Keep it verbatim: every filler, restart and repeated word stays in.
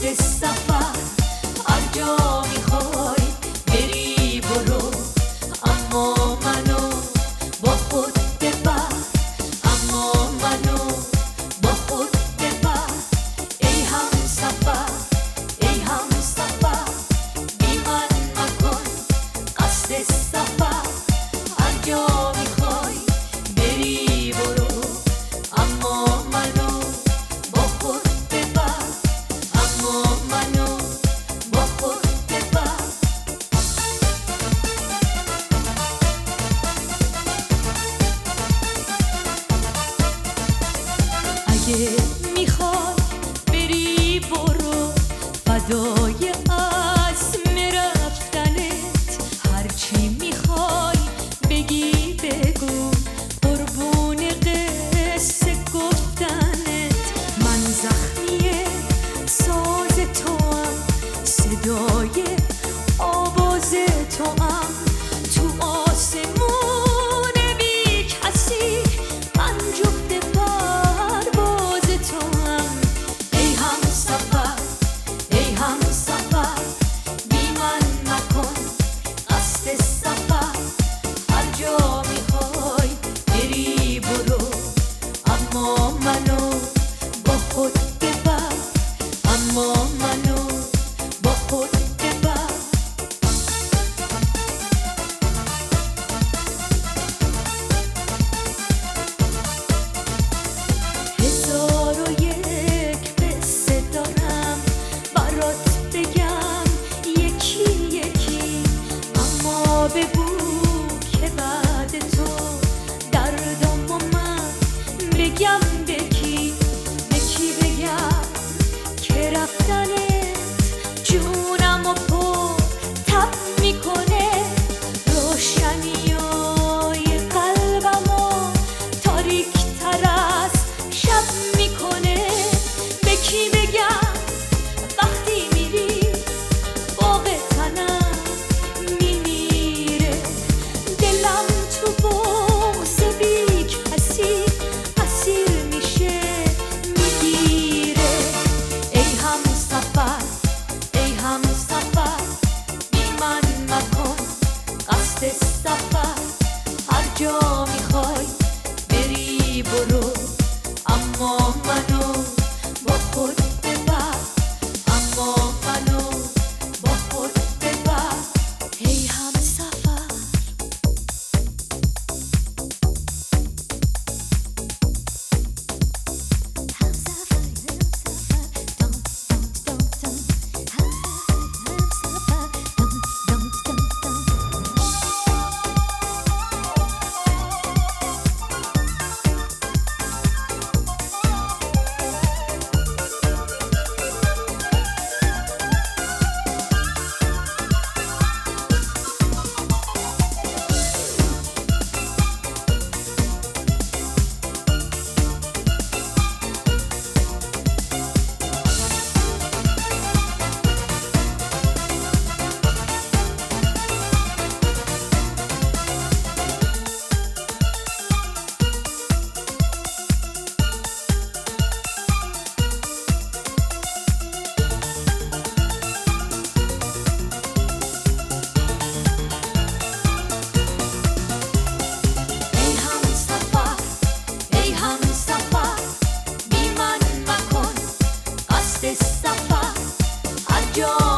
قصد سفر هر جا میخوای بری برو، اما منو با خود ببر، اما منو با خود ببر. ای هم سفر ای هم سفر بی من مکن قصد سفر هر جا میخوای بری برو، اما منو با خود ببر، اما منو با خود ببر. اگه میخوای بری برو، فدای عزم رفتنت، هرچی میخوای بگی بگو، قربون قصه گفتنت. من زخمیه ساز توام، صدای آواز توام، تو آسمون بی کسی من جفت پرواز توام. ای هم سفر ای هم سفر بی من مکن قصد سفر هر جا میخوای بری برو، اما منو با خود ببر، اما منو با خود ببر. هزار و یک قصه دارم برات بگم یکی یکی، اما بگو که بعد تو دردم و من بگم به کی، به کی بگم که رفتنت جونم و پر تب میکنه، روشنیای قلبم و تاریک تر از شب میکنه. به کی بگم وقتی میری باغ تنم میمیره، دلم تو بغض بی کسی اسیر میشه میگیره. ای هم سفر ای هم سفر بی من مکن قصد سفر هر جا میخوای بری برو، اما منو با خود ببر، اما منو با خود ببر. ای هم سفر سفر هر جا